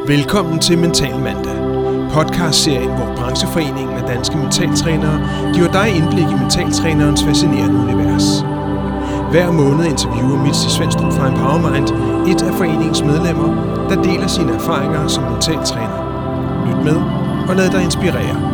Velkommen til Mental Mandag, podcastserien, hvor brancheforeningen af danske mentaltrænere giver dig indblik i mentaltrænerens fascinerende univers. Hver måned interviewer Mitsy Svendstrup fra Empowermind et af foreningens medlemmer, der deler sine erfaringer som mentaltræner. Lyt med og lad dig inspirere.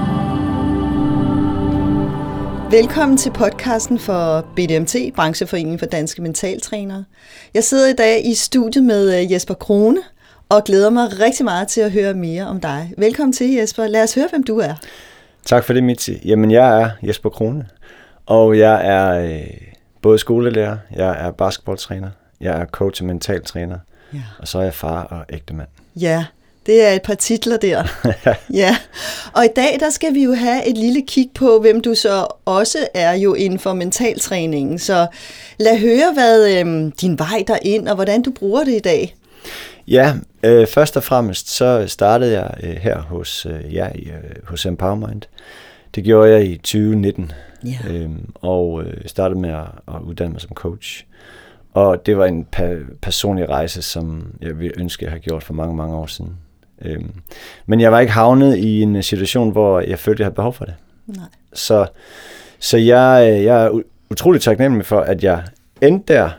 Velkommen til podcasten for BDMT, brancheforeningen for danske mentaltrænere. Jeg sidder i dag i studiet med Jesper Krone og glæder mig rigtig meget til at høre mere om dig. Velkommen til, Jesper. Lad os høre, hvem du er. Tak for det, Mitsy. Jamen, jeg er Jesper Krone, og jeg er både skolelærer, jeg er basketballtræner, jeg er coach og mentaltræner, og så er jeg far og ægtemand. Ja, det er et par titler der. Ja. Og i dag, der skal vi jo have et lille kig på, hvem du så også er jo inden for mentaltræningen. Så lad høre, hvad din vej derind, og hvordan du bruger det i dag. Ja, først og fremmest så startede jeg her hos Empowermind. Det gjorde jeg i 2019, og startede med at uddanne mig som coach. Og det var en personlig rejse, som jeg ville ønske, jeg havde gjort for mange, mange år siden. Men jeg var ikke havnet i en situation, hvor jeg følte, jeg havde behov for det. Nej. Så jeg er utrolig taknemmelig for, at jeg endte der,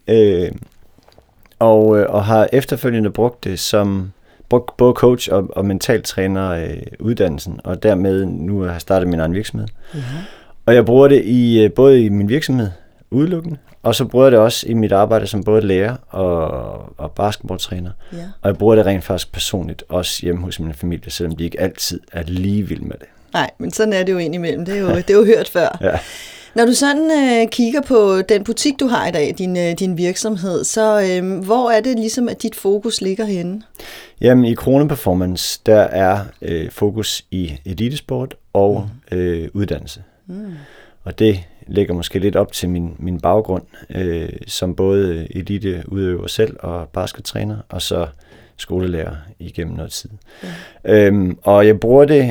og har efterfølgende brugt det som både coach og mentaltræner uddannelsen, og dermed nu har jeg startet min egen virksomhed. Uh-huh. Og jeg bruger det både i min virksomhed udelukkende, og så bruger jeg det også i mit arbejde som både lærer og basketballtræner. Yeah. Og jeg bruger det rent faktisk personligt, også hjemme hos min familie, selvom de ikke altid er lige vilde med det. Nej, men sådan er det jo indimellem. Det er jo hørt før. Ja. Når du sådan kigger på den butik, du har i dag, din virksomhed, så hvor er det ligesom, at dit fokus ligger henne? Jamen, i Krone Performance, der er fokus i elitesport og uddannelse. Mm. Og det ligger måske lidt op til min baggrund, som både eliteudøver selv og baskettræner, og så skolelærer igennem noget tid. Ja. Og jeg bruger det...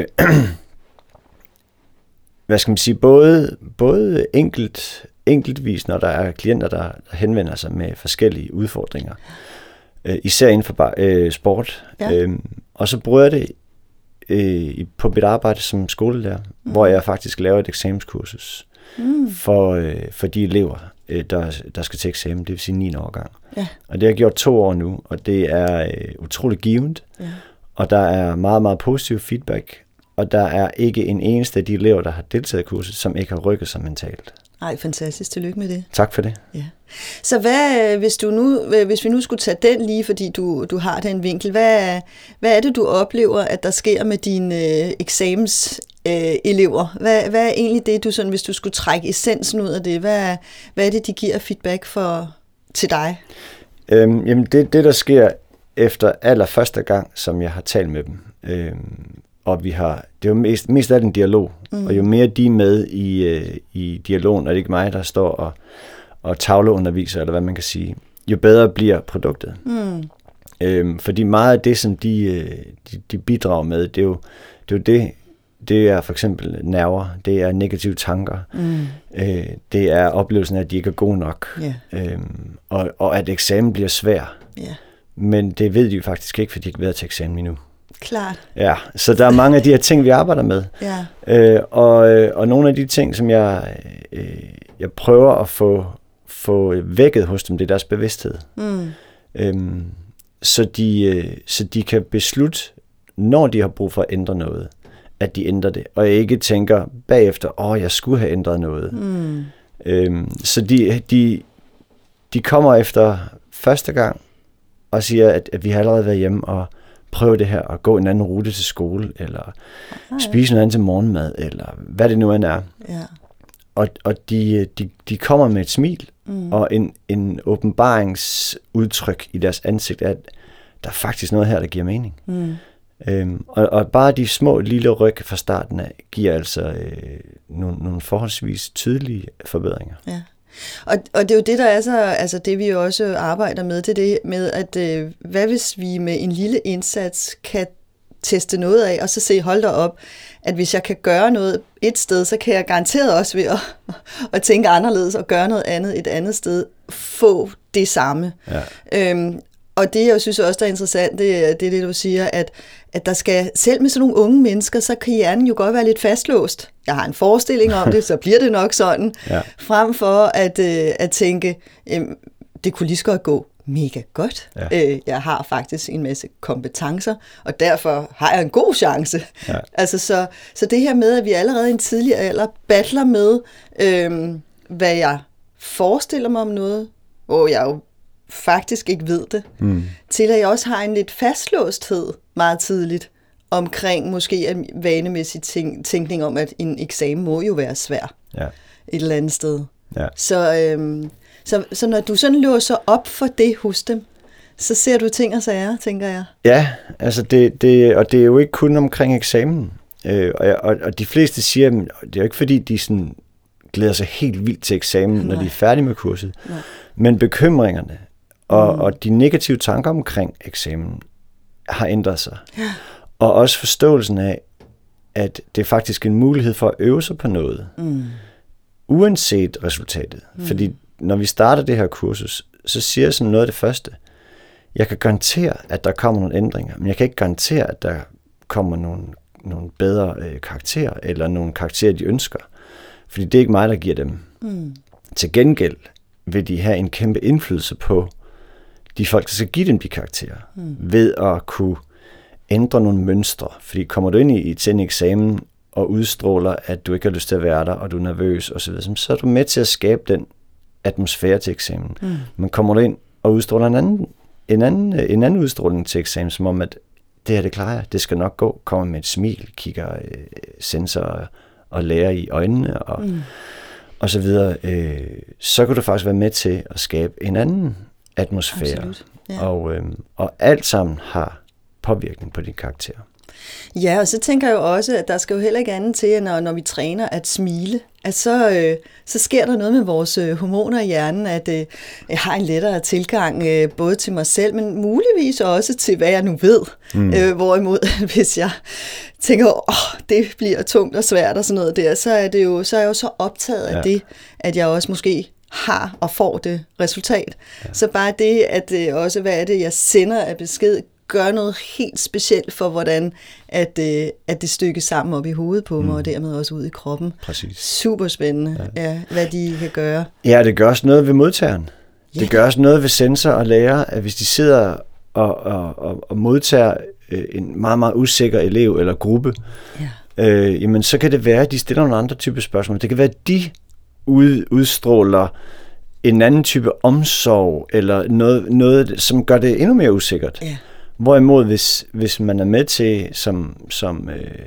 hvad skal man sige, både enkeltvis, når der er klienter, der henvender sig med forskellige udfordringer, især inden for sport. Ja. Og så bruger jeg det på mit arbejde som skolelærer, hvor jeg faktisk laver et eksamenskursus for de elever, der skal til eksamen, det vil sige 9. årgang. Ja. Og det har jeg gjort 2 år nu, og det er utrolig givende, og der er meget, meget positiv feedback. Og der er ikke en eneste af de elever, der har deltaget i kurset, som ikke har rykket sig mentalt. Ej, fantastisk. Tillykke med det. Tak for det. Ja. Så hvis vi nu skulle tage den lige, fordi du har den vinkel, hvad er det, du oplever, at der sker med dine eksamenselever? Hvad er egentlig det, du sådan, hvis du skulle trække essensen ud af det, hvad er det, de giver feedback til dig? Jamen det der sker efter allerførste gang, som jeg har talt med dem, og det er jo mest af den dialog, og jo mere de er med i dialogen, og det er ikke mig, der står og tavleunderviser, eller hvad man kan sige, jo bedre bliver produktet. Fordi meget af det, som de bidrager med, det er for eksempel nerver, det er negative tanker, det er oplevelsen af, at de ikke er gode nok, og at eksamen bliver svær. Yeah. Men det ved de jo faktisk ikke, fordi de ikke har været til eksamen endnu. Klart. Ja, så der er mange af de her ting, vi arbejder med. Ja. Og nogle af de ting, som jeg prøver at få vækket hos dem, det er deres bevidsthed. Så de kan beslutte, når de har brug for at ændre noget, at de ændrer det, og ikke tænker bagefter, jeg skulle have ændret noget. Så de kommer efter første gang og siger, at vi har allerede været hjemme og prøve det her og gå en anden rute til skole, eller spise noget andet til morgenmad, eller hvad det nu end er. Ja. Og de kommer med et smil, og en åbenbaringsudtryk i deres ansigt, at der er faktisk noget her, der giver mening. Og bare de små lille ryg fra starten af, giver altså nogle forholdsvis tydelige forbedringer. Ja. Og det er jo det, der er så, altså det vi jo også arbejder med, det med, at hvad hvis vi med en lille indsats kan teste noget af, og så se, hold da op, at hvis jeg kan gøre noget et sted, så kan jeg garanteret også ved at tænke anderledes og gøre noget andet et andet sted, få det samme. Ja. Og det, jeg synes også, der er interessant, det er det, du siger, at der skal, selv med sådan nogle unge mennesker, så kan hjernen jo godt være lidt fastlåst. Jeg har en forestilling om det, så bliver det nok sådan. Ja. Frem for at tænke, det kunne lige så godt gå mega godt. Ja. Jeg har faktisk en masse kompetencer, og derfor har jeg en god chance. Ja. Altså, så det her med, at vi allerede i en tidlig alder battler med, hvad jeg forestiller mig om noget, hvor jeg jo faktisk ikke ved det, til at jeg også har en lidt fastlåsthed meget tidligt omkring måske en vanemæssig tænkning om, at en eksamen må jo være svær et eller andet sted. Ja. Så når du sådan låser op for det hos dem, så ser du ting og sager, tænker jeg. Ja, altså og det er jo ikke kun omkring eksamen. Og de fleste siger, at det er jo ikke fordi, de sådan glæder sig helt vildt til eksamen, når de er færdige med kurset. Nej. Men bekymringerne og de negative tanker omkring eksamen har ændret sig. Ja. Og også forståelsen af, at det er faktisk en mulighed for at øve sig på noget. Uanset resultatet. Fordi når vi starter det her kursus, så siger jeg som noget af det første, jeg kan garantere, at der kommer nogle ændringer, men jeg kan ikke garantere, at der kommer nogle bedre karakterer, eller nogle karakterer, de ønsker. Fordi det er ikke mig, der giver dem. Til gengæld vil de have en kæmpe indflydelse på de folk, der skal give dem de karakterer, ved at kunne ændre nogle mønstre. Fordi kommer du ind til en eksamen og udstråler, at du ikke har lyst til at være der, og du er nervøs osv., så er du med til at skabe den atmosfære til eksamen. Men kommer du ind og udstråler en anden udstråling til eksamen, som om, at det her, det klarer jeg, det skal nok gå, kommer med et smil, kigger sensorer og lærer i øjnene og så videre, så kan du faktisk være med til at skabe en anden atmosfære. Ja. Og alt sammen har påvirkning på din karakter. Ja, og så tænker jeg jo også, at der skal jo heller ikke andet til, når vi træner at smile, at så sker der noget med vores hormoner i hjernen, at jeg har en lettere tilgang både til mig selv, men muligvis også til, hvad jeg nu ved. Hvorimod, hvis jeg tænker, det bliver tungt og svært og sådan noget der, så er jeg jo så optaget af det, at jeg også måske har og får det resultat. Ja. Så bare det, at også, hvad er det, jeg sender af besked, gør noget helt specielt for, hvordan at det stykkes sammen op i hovedet på mig, og dermed også ud i kroppen. Præcis. Super spændende, hvad de kan gøre. Ja, det gør også noget ved modtageren. Ja. Det gør også noget ved sensor og lærer, at hvis de sidder og modtager en meget, meget usikker elev eller gruppe, jamen så kan det være, at de stiller nogle andre typer spørgsmål. Det kan være, at de udstråler en anden type omsorg, eller noget som gør det endnu mere usikkert. Ja. Hvorimod, hvis man er med til som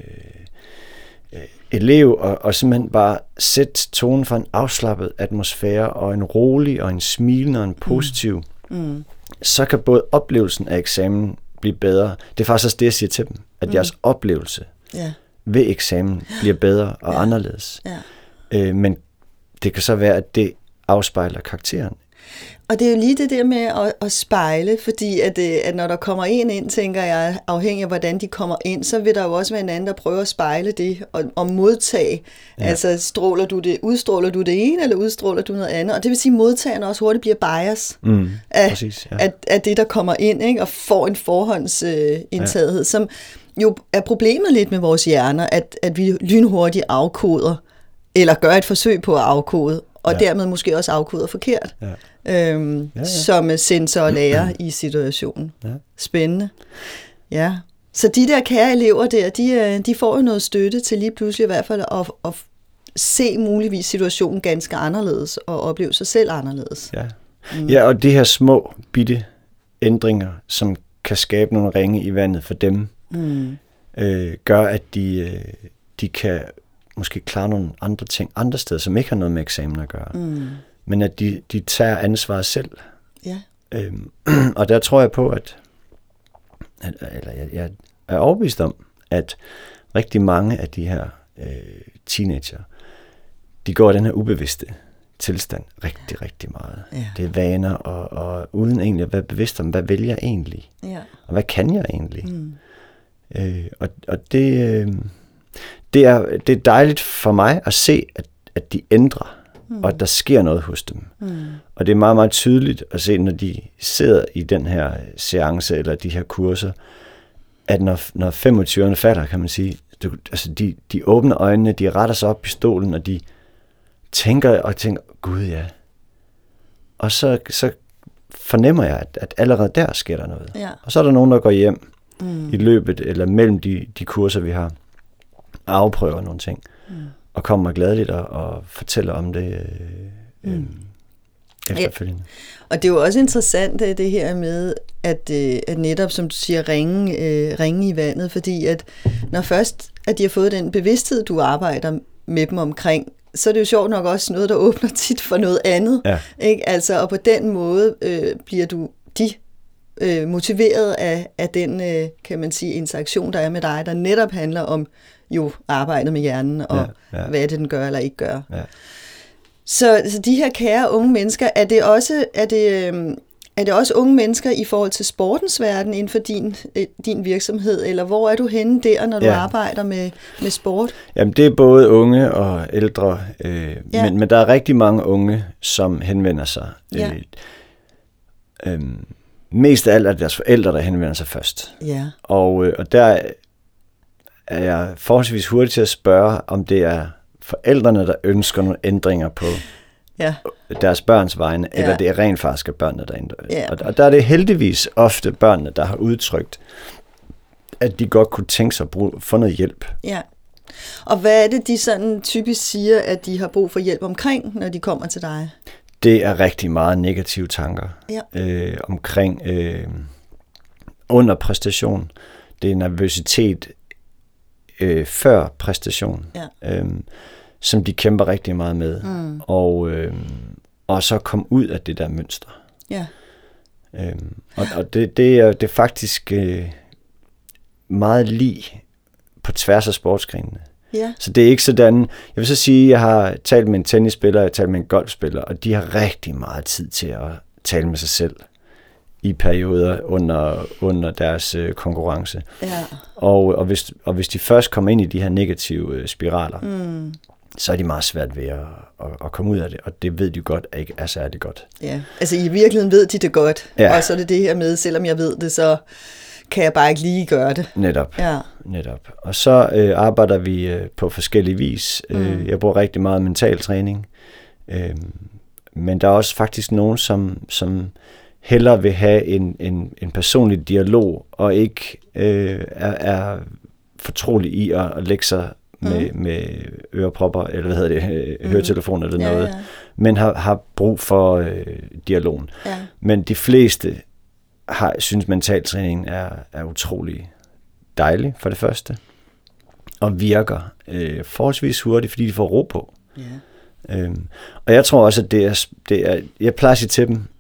elev og simpelthen bare sætte tonen for en afslappet atmosfære, og en rolig og en smilende og en positiv, så kan både oplevelsen af eksamen blive bedre. Det er faktisk også det, jeg siger til dem, at jeres oplevelse ved eksamen bliver bedre og anderledes. Ja. Men det kan så være, at det afspejler karakteren. Og det er jo lige det der med at spejle, fordi at når der kommer en ind, tænker jeg, afhængig af hvordan de kommer ind, så vil der jo også være en anden, der prøver at spejle det og modtage. Ja. Altså udstråler du det ene, eller udstråler du noget andet? Og det vil sige, at modtagerne også hurtigt bliver bias af det, der kommer ind, ikke? Og får en forhåndsindtagethed, som jo er problemet lidt med vores hjerner, at vi lynhurtigt afkoder, eller gør et forsøg på at afkode, og dermed måske også afkoder forkert, som sensor og lærer i situationen. Ja. Spændende. Ja. Så de der kære elever der, de får jo noget støtte til lige pludselig i hvert fald at se muligvis situationen ganske anderledes, og opleve sig selv anderledes. Ja, ja, og de her små, bitte ændringer, som kan skabe nogle ringe i vandet for dem, gør, at de kan måske klare nogle andre ting andre steder, som ikke har noget med eksamen at gøre. Men at de tager ansvaret selv. Ja. Og der tror jeg på, at jeg er overbevist om, at rigtig mange af de her teenager, de går i den her ubevidste tilstand rigtig, rigtig meget. Ja. Det er vaner, og uden egentlig at være bevidst om, hvad vælger jeg egentlig? Ja. Og hvad kan jeg egentlig? Og det er dejligt for mig at se, at de ændrer og at der sker noget hos dem. Og det er meget, meget tydeligt at se, når de sidder i den her seance eller de her kurser, at når 25'erne falder, kan man sige, de åbner øjnene, de retter sig op i stolen, og de tænker, gud ja. Og så fornemmer jeg, at allerede der sker der noget. Ja. Og så er der nogen, der går hjem i løbet, eller mellem de kurser, vi har, og afprøver nogle ting, og kommer gladeligt og fortæller om det efterfølgende. Ja. Og det er jo også interessant, det her med, at netop, som du siger, ringe i vandet, fordi at når først, at de har fået den bevidsthed, du arbejder med dem omkring, så er det jo sjovt nok også noget, der åbner tit for noget andet. Ja. Ikke? Altså, og på den måde bliver de motiveret af den, kan man sige, interaktion, der er med dig, der netop handler om jo arbejdet med hjernen, og hvad er det, den gør eller ikke gør. Ja. Så de her kære unge mennesker, er det også unge mennesker i forhold til sportens verden inden for din virksomhed, eller hvor er du henne der, når du arbejder med sport? Jamen, det er både unge og ældre, men der er rigtig mange unge, som henvender sig. Mest af alt er det deres forældre, der henvender sig først. Ja. Og der er jeg forholdsvis hurtig til at spørge, om det er forældrene, der ønsker nogle ændringer på deres børns vegne, eller det er rent faktisk børnene, der ændrer. Ja. Og der er det heldigvis ofte børnene, der har udtrykt, at de godt kunne tænke sig at få noget hjælp. Ja. Og hvad er det, de sådan typisk siger, at de har brug for hjælp omkring, når de kommer til dig? Det er rigtig meget negative tanker omkring under præstation. Det er nervøsitet før præstation, som de kæmper rigtig meget med. Og så komme ud af det der mønster. Ja. Og det er faktisk meget lige på tværs af sportsgrenene. Ja. Så det er ikke sådan. Jeg vil så sige, at jeg har talt med en tennisspiller, jeg har talt med en golfspiller, og de har rigtig meget tid til at tale med sig selv i perioder under deres konkurrence. Ja. Og hvis de først kommer ind i de her negative spiraler, så er de meget svært ved at komme ud af det, og det ved de godt ikke er særlig godt. Ja, altså i virkeligheden ved de det godt, og så er det her med, selvom jeg ved det, så kan jeg bare ikke lige gøre det. Netop. Og så arbejder vi på forskellige vis. Jeg bruger rigtig meget mental træning, men der er også faktisk nogen, som hellere vil have en personlig dialog, og ikke er fortrolig i at lægge sig med ørepropper, eller hvad hedder det, høretelefoner eller noget, men har brug for dialogen. Ja. Men de fleste synes mentaltræning er utrolig dejlig, for det første, og virker forholdsvis hurtigt, fordi de får ro på. Ja. Og jeg tror også, at det er jeg plejer at sige til dem,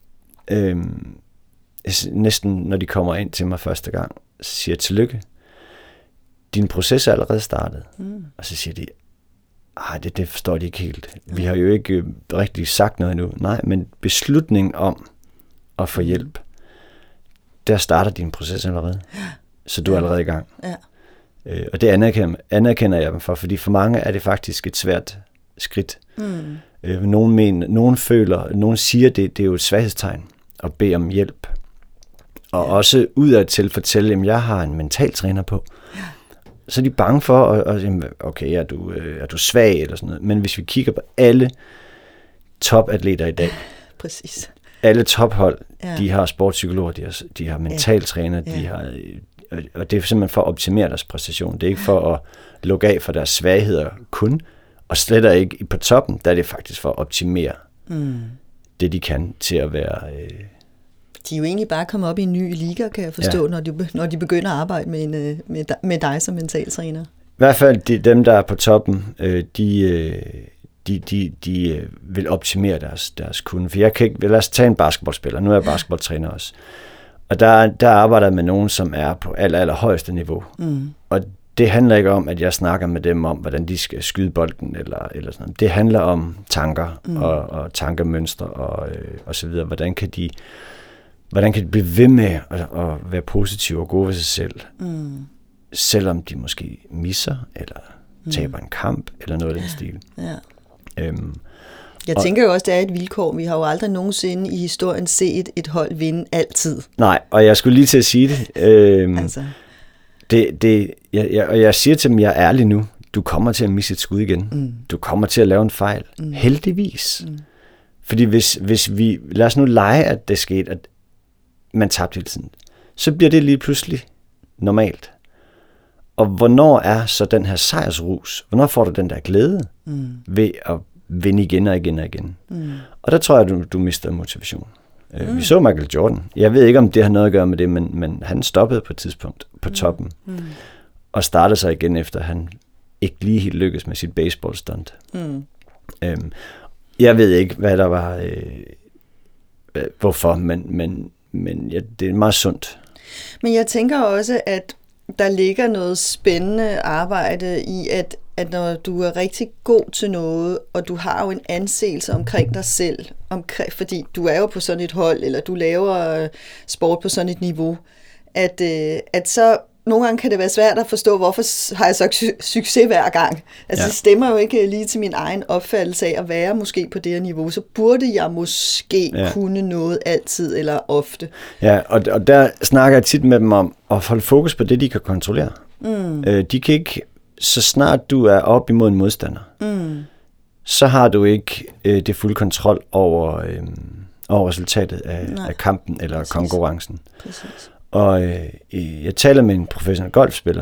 næsten når de kommer ind til mig første gang, så siger jeg tillykke. Din proces er allerede startet. Og så siger de, det forstår de ikke helt. Vi har jo ikke rigtig sagt noget endnu. Nej, men beslutningen om at få hjælp, der starter din proces allerede. Så du er allerede i gang. Ja. Og det anerkender jeg dem for, fordi for mange er det faktisk et svært skridt. Nogen siger, det er jo et svaghedstegn at bede om hjælp. Og også udadtil fortælle, at jeg har en mentaltræner på. Ja. Så er de bange for, okay, er du svag eller sådan noget. Men hvis vi kigger på alle topatleter i dag, præcis. Alle tophold, de har sportspsykologer, de har mentaltræner, de har, og det er simpelthen for at optimere deres præstation. Det er ikke for at lukke af for deres svagheder kun, og slet ikke på toppen, der er det faktisk for at optimere det, de kan til at være... De er jo egentlig bare kommet op i en ny liga, kan jeg forstå, når de begynder at arbejde med dig som mentaltræner. I hvert fald dem, der er på toppen, de vil optimere deres kunde. For jeg kan ikke... Lad os tage en basketballspiller. Nu er jeg basketballtræner også. Og der arbejder jeg med nogen, som er på allerhøjeste niveau. Og det handler ikke om, at jeg snakker med dem om, hvordan de skal skyde bolden eller sådan noget. Det handler om tanker og tankemønstre og så videre. Hvordan kan de blive ved med at være positive og gode ved sig selv, selvom de måske misser eller taber en kamp eller noget af den stil. Jeg tænker jo også, det er et vilkår. Vi har jo aldrig nogensinde i historien set et hold vinde altid. Nej, og jeg skulle lige til at sige det. Og jeg siger til dem, jeg er ærlig nu, du kommer til at misse et skud igen. Du kommer til at lave en fejl. Heldigvis. Fordi hvis vi, lad os nu lege, at det skete, at man tabte hele tiden, så bliver det lige pludselig normalt. Og hvornår er så den her sejrsrus? Hvornår får du den der glæde ved at vinde igen og igen og igen? Og der tror jeg, du mister motivation. Vi så Michael Jordan. Jeg ved ikke, om det har noget at gøre med det, men han stoppede på et tidspunkt på toppen. Og startede sig igen, efter han ikke lige helt lykkedes med sit baseballstunt. Jeg ved ikke, hvad der var, hvorfor, men ja, det er meget sundt. Men jeg tænker også, at der ligger noget spændende arbejde i, at når du er rigtig god til noget, og du har jo en anseelse omkring dig selv, fordi du er jo på sådan et hold, eller du laver sport på sådan et niveau, at så nogle gange kan det være svært at forstå, hvorfor har jeg så succes hver gang. Altså det stemmer jo ikke lige til min egen opfattelse af at være måske på det her niveau. Så burde jeg måske kunne noget altid eller ofte. Ja, og der snakker jeg tit med dem om at holde fokus på det, de kan kontrollere. De kan ikke, så snart du er op imod en modstander, så har du ikke det fulde kontrol over resultatet af kampen eller konkurrencen. Præcis. Og jeg taler med en professionel golfspiller,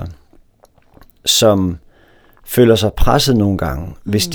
som føler sig presset nogle gange, hvis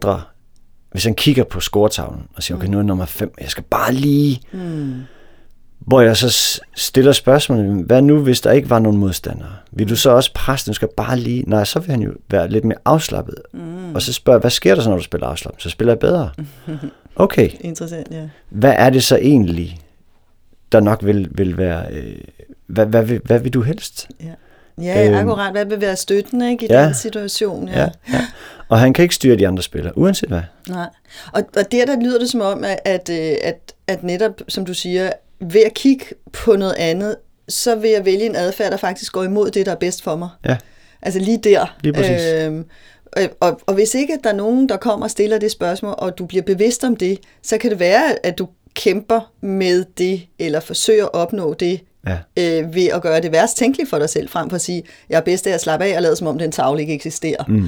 han kigger på scoretavlen og siger, okay, nu er nummer 5, jeg skal bare lige... Hvor jeg så stiller spørgsmålet, hvad nu, hvis der ikke var nogen modstandere? Vil du så også presse, du skal bare lige... Nej, så vil han jo være lidt mere afslappet. Og så spørger jeg, hvad sker der så, når du spiller afslappet? Så spiller jeg bedre. Okay. Interessant, ja. Hvad er det så egentlig, der nok vil være... Hvad vil du helst? Ja, akkurat. Hvad vil være støttende, ikke, i den situation? Ja. Og han kan ikke styre de andre spillere, uanset hvad. Nej. Og der lyder det som om, at netop, som du siger, ved at kigge på noget andet, så vil jeg vælge en adfærd, der faktisk går imod det, der er bedst for mig. Ja. Altså lige der. Lige præcis. Og hvis ikke, at der er nogen, der kommer og stiller det spørgsmål, og du bliver bevidst om det, så kan det være, at du kæmper med det, eller forsøger at opnå det, ved at gøre det værst tænkeligt for dig selv, frem for at sige, jeg er bedst af at slappe af og lade som om den tavle ikke eksisterer.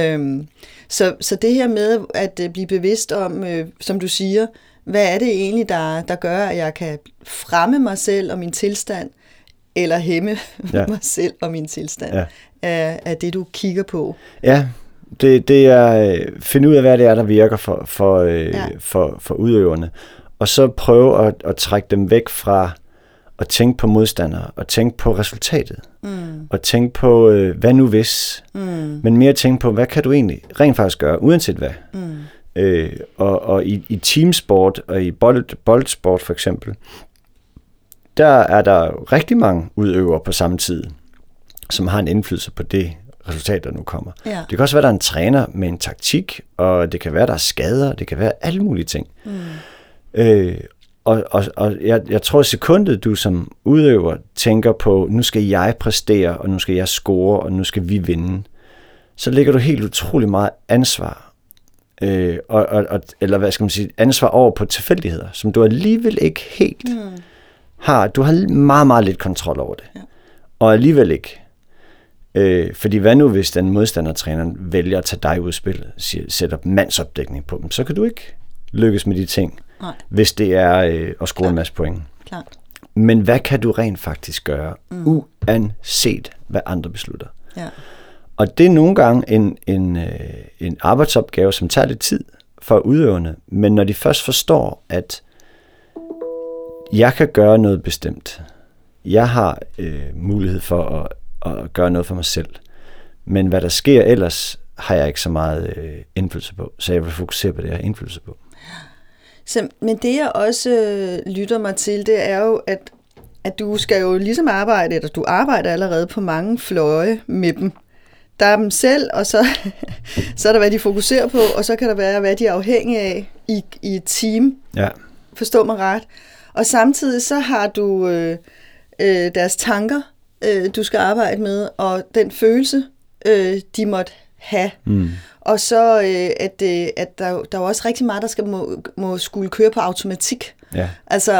Så det her med at blive bevidst om, som du siger, hvad er det egentlig, der gør, at jeg kan fremme mig selv og min tilstand, eller hæmme mig selv og min tilstand, af det, du kigger på? Ja, det er finde ud af, hvad det er, der virker for udøverne, og så prøve at trække dem væk fra at tænke på modstandere, og tænke på resultatet, og tænke på, hvad nu hvis, men mere tænke på, hvad kan du egentlig rent faktisk gøre, uanset hvad. Og i teamsport, og i boldsport for eksempel, der er der rigtig mange udøvere på samme tid, som har en indflydelse på det resultat, der nu kommer. Ja. Det kan også være, der er en træner med en taktik, og det kan være, der er skader, det kan være alle mulige ting. Og jeg tror, sekundet du som udøver tænker på, nu skal jeg præstere, og nu skal jeg score, og nu skal vi vinde, så lægger du helt utrolig meget ansvar, eller hvad skal man sige, ansvar over på tilfældigheder, som du alligevel ikke helt har. Du har meget, meget lidt kontrol over det. Ja. Og alligevel ikke. Fordi hvad nu, hvis den modstandertræneren vælger at tage dig ud af spillet, sætter mandsopdækning på dem, så kan du ikke lykkes med de ting. Nej. Hvis det er at score en masse point. Klart. Men hvad kan du rent faktisk gøre, uanset hvad andre beslutter? Ja. Og det er nogle gange en arbejdsopgave, som tager lidt tid for udøverne, men når de først forstår, at jeg kan gøre noget bestemt, jeg har mulighed for at gøre noget for mig selv, men hvad der sker ellers, har jeg ikke så meget indflydelse på, så jeg vil fokusere på det, jeg har indflydelse på. Men det jeg også lytter mig til, det er jo, at du skal jo ligesom arbejde, eller du arbejder allerede på mange fløje med dem. Der er dem selv, og så er der, hvad de fokuserer på, og så kan der være, hvad de er afhængige af i et team. Ja. Forstå mig ret. Og samtidig så har du deres tanker, du skal arbejde med, og den følelse, de måtte have. Og så at der er også rigtig meget, der må skulle køre på automatik. Ja.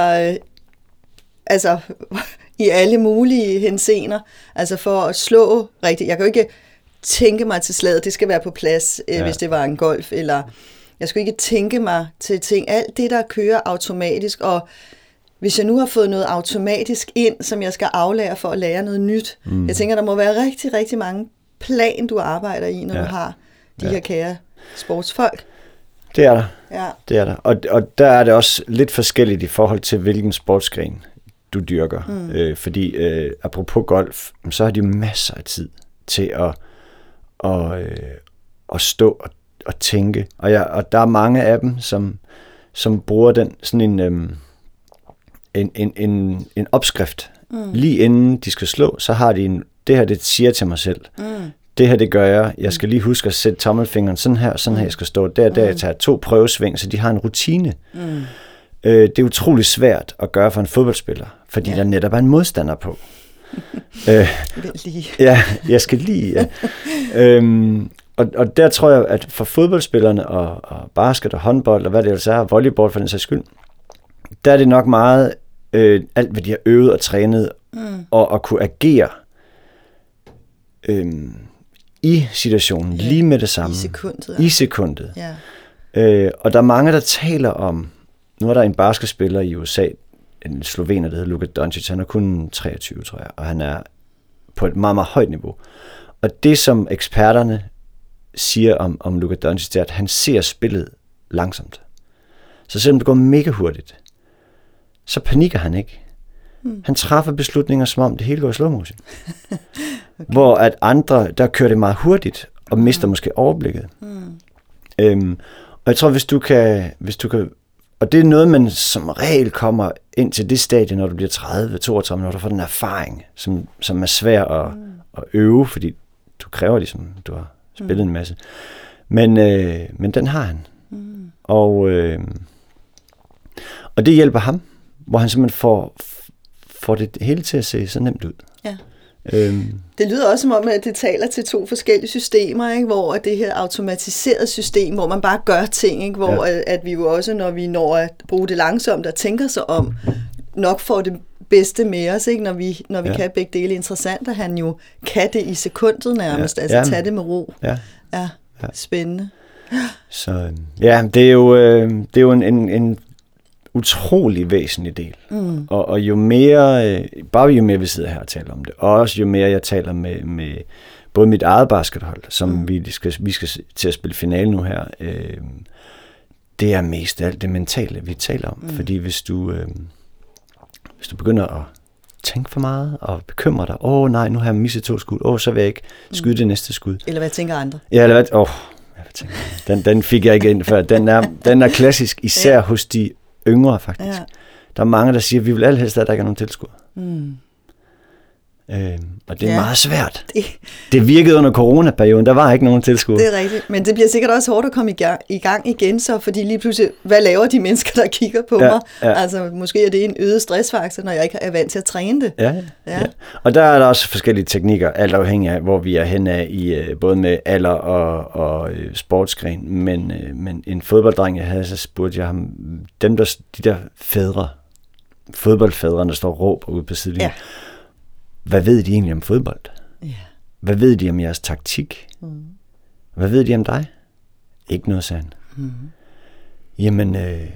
Altså i alle mulige henseender. Altså for at slå rigtigt. Jeg kan jo ikke tænke mig til slaget, det skal være på plads, hvis det var en golf, eller jeg skal ikke tænke mig til ting. Alt det, der kører automatisk, og hvis jeg nu har fået noget automatisk ind, som jeg skal aflære for at lære noget nyt. Jeg tænker, der må være rigtig, rigtig mange plan, du arbejder i, når du har de her kære sportsfolk. Det er der. Ja. Det er der. Og der er det også lidt forskelligt i forhold til, hvilken sportsgren du dyrker. Fordi apropos golf, så har de masser af tid til at stå og tænke. Og der er mange af dem, som bruger den sådan en opskrift. Lige inden de skal slå, så har de det her, det siger til mig selv. Det her, det gør jeg. Jeg skal lige huske at sætte tommelfingeren sådan her, jeg skal stå der. Jeg tager 2 prøvesving, så de har en rutine. Det er utrolig svært at gøre for en fodboldspiller, fordi der netop er en modstander på. Ja, jeg skal lige. Og der tror jeg, at for fodboldspillerne og basket og håndbold og hvad det ellers er, og volleyball for den sags skyld, der er det nok meget alt, hvad de har øvet og trænet og at kunne agere i situationen, lige med det samme. I sekundet. Ja. Og der er mange, der taler om, nu er der en basketspiller i USA, en slovener, der hedder Luka Doncic, han er kun 23, tror jeg, og han er på et meget, meget højt niveau. Og det, som eksperterne siger om Luka Doncic, det er, at han ser spillet langsomt. Så selvom det går mega hurtigt, så panikker han ikke. Han træffer beslutninger, som om det hele går i slow motion. Okay. Hvor at andre, der kører det meget hurtigt, og mister måske overblikket. Og jeg tror, hvis du kan, og det er noget, man som regel kommer ind til det stadie, når du bliver 30, 32, når du får den erfaring, som er svær at øve, fordi du kræver ligesom, du har spillet en masse. Men den har han. Og det hjælper ham, hvor han simpelthen får det hele til at se så nemt ud. Ja. Det lyder også som om, at det taler til 2 forskellige systemer, ikke? Hvor det her automatiserede system, hvor man bare gør ting, ikke? Hvor at vi jo også, når vi når at bruge det langsomt og tænker sig om, nok får det bedste med os, ikke? Når vi kan begge dele. Interessant, at han jo kan det i sekundet nærmest, tage det med ro. Ja. Spændende. Så det er jo en utrolig væsentlig del. Og jo mere, jo mere vi sidder her og taler om det, og også jo mere jeg taler med både mit eget baskethold, som vi skal til at spille finale nu her, det er mest alt det mentale, vi taler om. Fordi hvis du begynder at tænke for meget og bekymre dig, nej, nu har jeg misset 2 skud, så vil jeg ikke skyde det næste skud. Eller hvad tænker andre? Ja, eller hvad, den fik jeg ikke ind før. Den er klassisk, især hos de yngre faktisk. Ja. Der er mange, der siger, at vi vil allerhelst, at der ikke er nogen tilskuere. Og det er meget svært. Det virkede under coronaperioden, der var ikke nogen tilskuere. Det er rigtigt, men det bliver sikkert også hårdt at komme i gang igen, så fordi lige pludselig, hvad laver de mennesker, der kigger på mig? Ja. Altså, måske er det en øget stressfaktor, når jeg ikke er vant til at træne det. Ja. Og der er der også forskellige teknikker, alt afhængig af, hvor vi er henne i, både med alder og sportsgren. Men en fodbolddreng, jeg havde, så spurgte jeg ham, de der fædre, fodboldfædrene, der står og råber ude på sidelinjen. Ja. Hvad ved de egentlig om fodbold? Yeah. Hvad ved de om jeres taktik? Hvad ved de om dig? Ikke noget, sagde han. Jamen,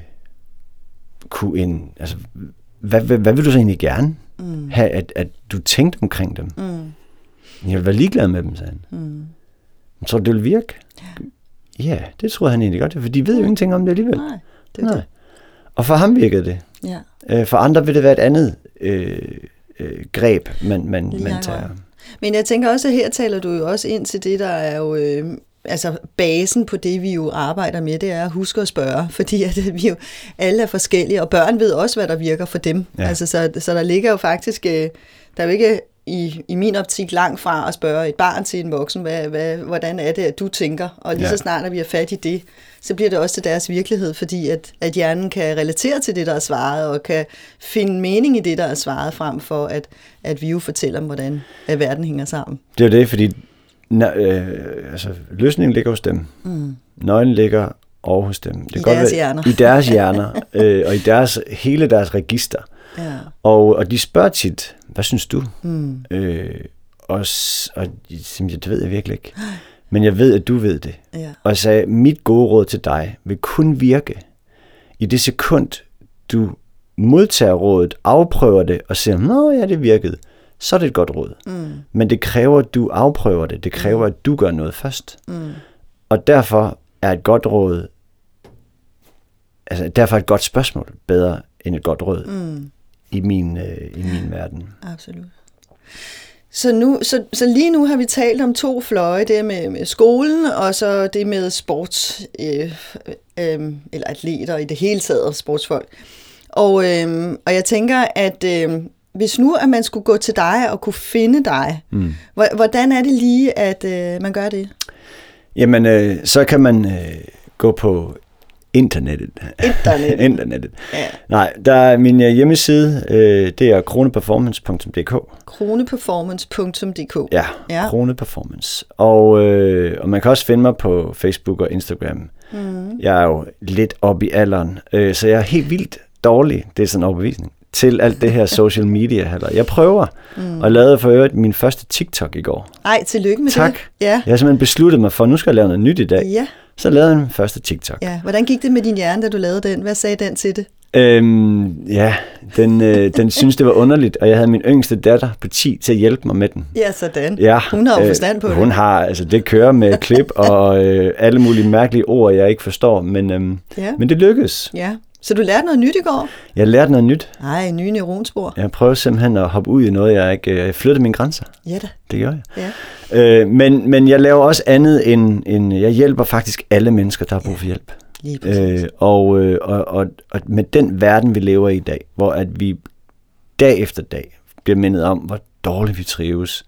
hvad vil du så egentlig gerne have, at du tænkte omkring dem? Jeg vil være ligeglad med dem, sagde han. Men tror du, det vil virke? Ja, det tror han egentlig godt, for de ved jo ingenting om det alligevel. Nej, det er det. Og for ham virkede det. Ja. For andre vil det være et andet greb, man tager. Men jeg tænker også, at her taler du jo også ind til det, der er jo basen på det, vi jo arbejder med, det er at huske at spørge, fordi at vi jo alle er forskellige, og børn ved også, hvad der virker for dem. Ja. Altså, så der ligger jo faktisk, der er jo ikke i min optik langt fra at spørge et barn til en voksen, hvordan er det, at du tænker, og lige så snart, at vi har fat i det, så bliver det også til deres virkelighed, fordi at hjernen kan relatere til det, der er svaret, og kan finde mening i det, der er svaret, frem for at vi jo fortæller om, hvordan at verden hænger sammen. Det er jo det, fordi løsningen ligger hos dem. Nøglen ligger over hos dem. Det I deres hjerner. I deres hjerner, og i hele deres register. Ja. Og de spørger tit, hvad synes du? Og det ved jeg virkelig ikke. Men jeg ved, at du ved det. Ja. Og jeg sagde, mit gode råd til dig vil kun virke i det sekund, du modtager rådet, afprøver det og siger, nå ja, det virkede. Så er det et godt råd. Men det kræver, at du afprøver det. Det kræver, at du gør noget først. Og derfor er et godt råd, derfor er et godt spørgsmål bedre end et godt råd i min verden. Absolut. Så lige nu har vi talt om 2 fløje, det med skolen, og så det med sports, eller atleter i det hele taget, sportsfolk. Og jeg tænker, at hvis nu at man skulle gå til dig og kunne finde dig, hvordan er det lige, at man gør det? Jamen, så kan man gå på internettet. Ja. Nej, der er min hjemmeside, det er kroneperformance.dk. Kroneperformance.dk. Ja, Kroneperformance. Og man kan også finde mig på Facebook og Instagram. Jeg er jo lidt oppe i alderen, så jeg er helt vildt dårlig, det er sådan en overbevisning, til alt det her social media. Jeg prøver, og lavede for øvrigt min første TikTok i går. Ej, tillykke med tak. Det. Ja. Jeg har simpelthen besluttet mig for, at nu skal jeg lave noget nyt i dag. Ja. Så lavede jeg min første TikTok. Ja. Hvordan gik det med din hjerne, da du lavede den? Hvad sagde den til det? Den synes, det var underligt, og jeg havde min yngste datter på 10 til at hjælpe mig med den. Ja, sådan. Ja, hun har jo forstand på det. Hun har, det kører med klip og alle mulige mærkelige ord, jeg ikke forstår, men det lykkedes. Ja. Så du lærte noget nyt i går? Jeg lærte noget nyt. Ej, nye neuronspor. Jeg prøver simpelthen at hoppe ud i noget, jeg ikke flyttede mine grænser. Ja da. Det gør jeg. Ja. Men jeg laver også andet end jeg hjælper faktisk alle mennesker, der har brug for hjælp. Og med den verden, vi lever i dag, hvor at vi dag efter dag bliver mindet om, hvor dårligt vi trives,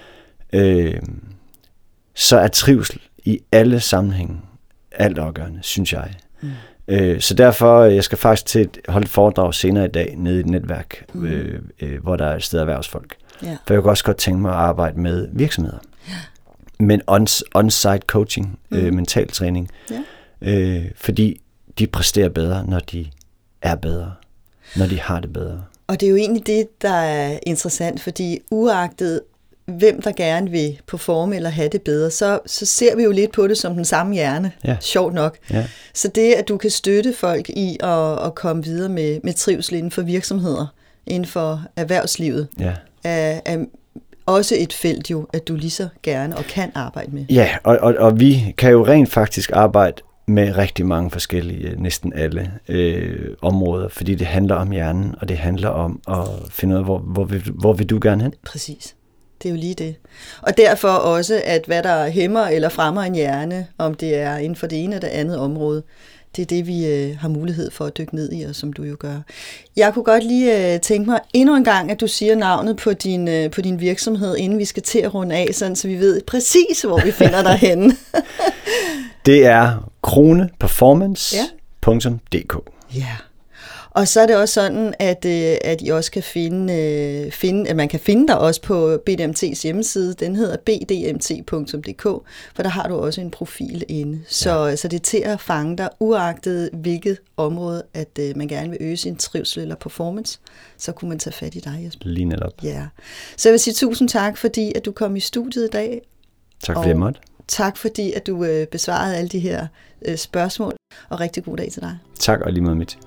så er trivsel i alle sammenhænge altafgørende, synes jeg. Så derfor, jeg skal faktisk til at holde et foredrag senere i dag nede i et netværk, hvor der er et sted erhvervsfolk. Ja. For jeg kan også godt tænke mig at arbejde med virksomheder. Ja. Men on-site coaching, mental træning. Ja. Fordi de præsterer bedre, når de er bedre. Når de har det bedre. Og det er jo egentlig det, der er interessant, fordi uagtet hvem der gerne vil performe eller have det bedre, så ser vi jo lidt på det som den samme hjerne. Ja. Sjovt nok. Ja. Så det, at du kan støtte folk i at komme videre med trivsel inden for virksomheder, inden for erhvervslivet, er også et felt jo, at du lige så gerne og kan arbejde med. Ja, og vi kan jo rent faktisk arbejde med rigtig mange forskellige, næsten alle områder, fordi det handler om hjernen, og det handler om at finde ud af, hvor vil du gerne hen? Præcis. Det er jo lige det. Og derfor også, at hvad der hæmmer eller fremmer en hjerne, om det er inden for det ene eller det andet område, det er det, vi har mulighed for at dykke ned i, og som du jo gør. Jeg kunne godt lige tænke mig endnu en gang, at du siger navnet på din virksomhed, inden vi skal til at runde af, sådan, så vi ved præcis, hvor vi finder dig henne. Det er kroneperformance.dk. Ja. Og så er det også sådan, at I også kan at man kan finde dig også på BDMT's hjemmeside. Den hedder bdmt.dk, for der har du også en profil inde. Så det er til at fange dig, uagtet hvilket område, at man gerne vil øge sin trivsel eller performance, så kunne man tage fat i dig, Jesper. Lige netop. Ja. Så jeg vil sige tusind tak, fordi at du kom i studiet i dag. Tak fordi jeg måtte. Tak fordi at du besvarede alle de her spørgsmål, og rigtig god dag til dig. Tak, og lige meget mit.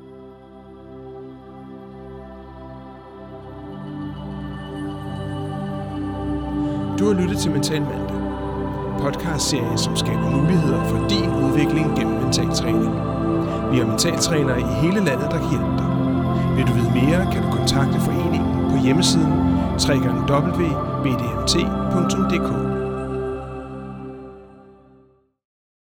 Du har lyttet til Mental Mandag, podcastserie, som skaber muligheder for din udvikling gennem mental træning. Vi har mentaltrænere i hele landet, der kan hjælpe dig. Vil du vide mere, kan du kontakte foreningen på hjemmesiden www.bdmt.dk.